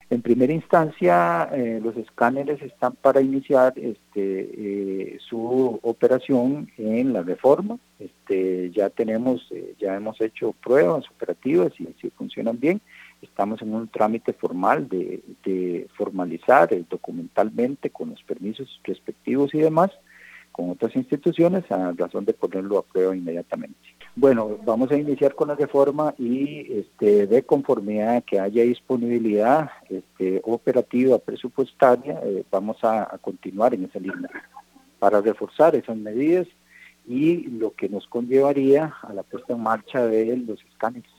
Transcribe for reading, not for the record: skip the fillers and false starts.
En primera instancia, los escáneres están para iniciar su operación en la Reforma. Ya hemos hecho pruebas operativas y si funcionan bien, estamos en un trámite formal de formalizar documentalmente con los permisos respectivos y demás con otras instituciones a razón de ponerlo a prueba inmediatamente. Bueno, vamos a iniciar con la reforma y de conformidad a que haya disponibilidad operativa, presupuestaria, vamos a continuar en esa línea para reforzar esas medidas y lo que nos conllevaría a la puesta en marcha de los escáneres.